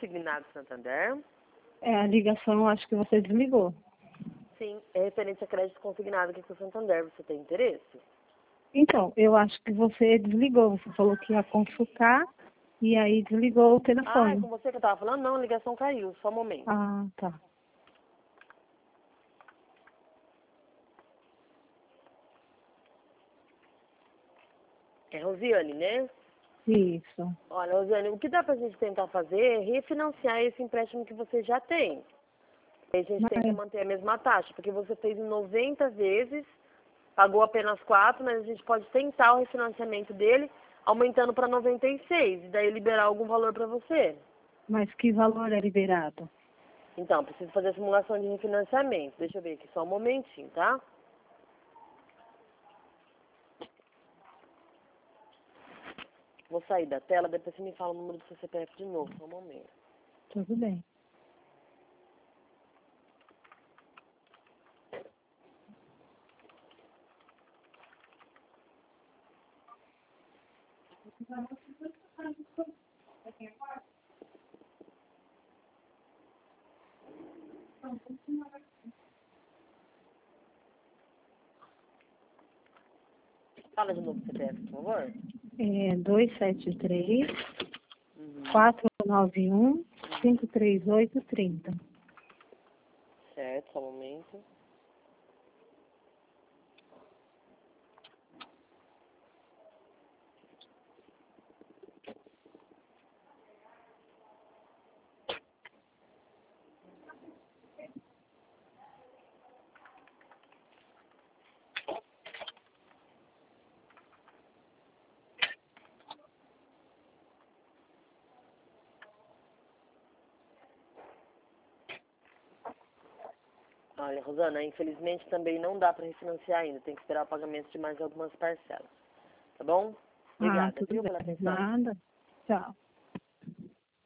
consignado Santander. É, a ligação eu acho que você desligou. Sim, é referente a crédito consignado aqui com o Santander. Você tem interesse? Então, eu acho que você desligou. Você falou que ia consultar e aí desligou o Ah, é telefone. com você que eu tava falando? Não, a ligação caiu. Só um momento. Ah, tá. É Rosiane, né? Isso. Olha, Rosiane, o que dá pra gente tentar fazer é refinanciar esse empréstimo que você já tem. Aí a gente tenta Mas, manter a mesma taxa, porque você fez em 90 vezes, pagou apenas 4, mas a gente pode tentar o refinanciamento dele, aumentando para 96, e daí liberar algum valor para você. mas que valor é liberado? Então, preciso fazer a simulação de refinanciamento. Deixa eu ver aqui só um momentinho, tá? Vou sair da tela, depois você me fala o número do seu CPF de novo, só um momento. Tudo bem. Fala de novo o CPF, por favor. É 273 Uhum. 491 53830. Certo, só um momento. Olha, Rosana, infelizmente também não dá para refinanciar ainda. Tem que esperar o pagamento de mais algumas parcelas. Tá bom? Ah, Obrigada, tudo viu, bem. pela atenção. Nada. Tchau.